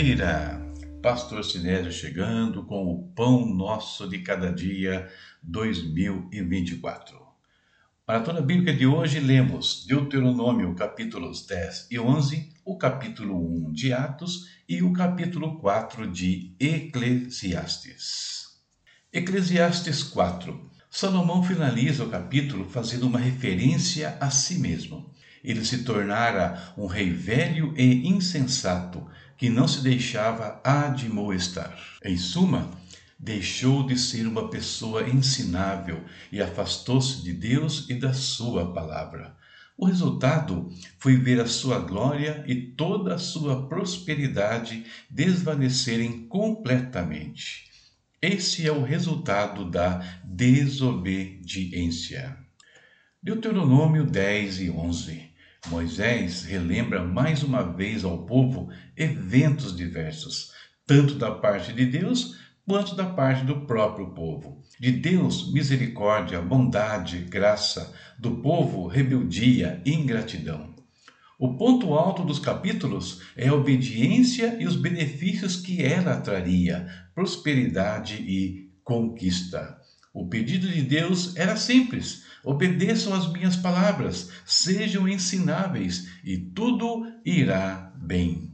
Quinta-feira, Pastor Sinésio chegando com o Pão Nosso de Cada Dia 2024. Maratona Bíblica de hoje lemos Deuteronômio capítulos 10 e 11, o capítulo 1 de Atos e o capítulo 4 de Eclesiastes. Eclesiastes 4. Salomão finaliza o capítulo fazendo uma referência a si mesmo. Ele se tornara um rei velho e insensato, que não se deixava admoestar. Em suma, deixou de ser uma pessoa ensinável e afastou-se de Deus e da sua palavra. O resultado foi ver a sua glória e toda a sua prosperidade desvanecerem completamente. Esse é o resultado da desobediência. Deuteronômio 10 e 11. Moisés relembra mais uma vez ao povo eventos diversos, tanto da parte de Deus quanto da parte do próprio povo. De Deus, misericórdia, bondade, graça; do povo, rebeldia e ingratidão. O ponto alto dos capítulos é a obediência e os benefícios que ela traria, prosperidade e conquista. O pedido de Deus era simples: obedeçam as minhas palavras, sejam ensináveis e tudo irá bem.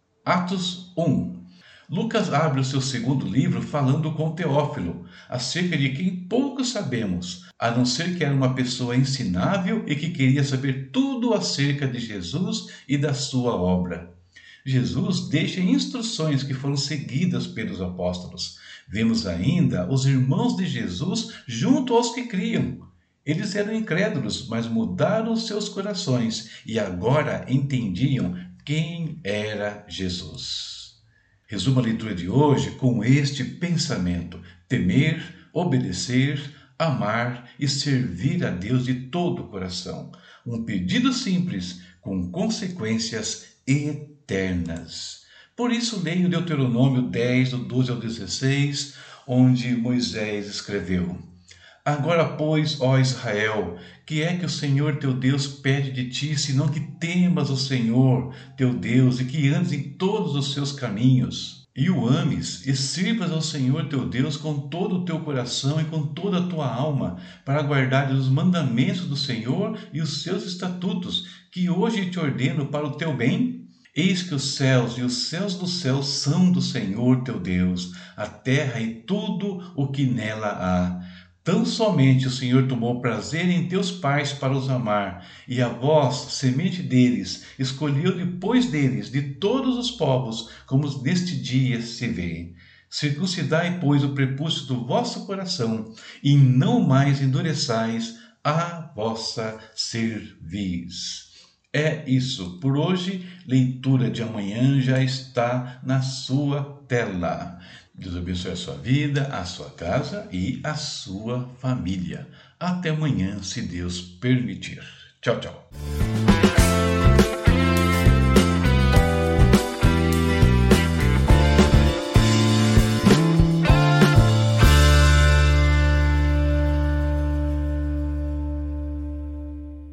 Atos 1. Lucas abre o seu segundo livro falando com Teófilo, acerca de quem pouco sabemos, a não ser que era uma pessoa ensinável e que queria saber tudo acerca de Jesus e da sua obra. Jesus deixa instruções que foram seguidas pelos apóstolos. Vemos ainda os irmãos de Jesus junto aos que criam. Eles eram incrédulos, mas mudaram seus corações e agora entendiam quem era Jesus. Resumo a leitura de hoje com este pensamento: temer, obedecer, amar e servir a Deus de todo o coração. Um pedido simples com consequências eternas. Por isso leio Deuteronômio 10, do 12 ao 16, onde Moisés escreveu: Agora, pois, ó Israel, que é que o Senhor teu Deus pede de ti, senão que temas o Senhor teu Deus e que andes em todos os seus caminhos, e o ames, e sirvas ao Senhor teu Deus com todo o teu coração e com toda a tua alma, para guardar os mandamentos do Senhor e os seus estatutos, que hoje te ordeno para o teu bem? Eis que os céus e os céus dos céus são do Senhor teu Deus, a terra e tudo o que nela há. Tão somente o Senhor tomou prazer em teus pais para os amar, e a vós, semente deles, escolheu depois deles de todos os povos, como neste dia se vê. Circuncidai, pois, o prepúcio do vosso coração, e não mais endureçais a vossa cerviz. É isso por hoje. Leitura de amanhã já está na sua tela. Deus abençoe a sua vida, a sua casa e a sua família. Até amanhã, se Deus permitir. Tchau, tchau.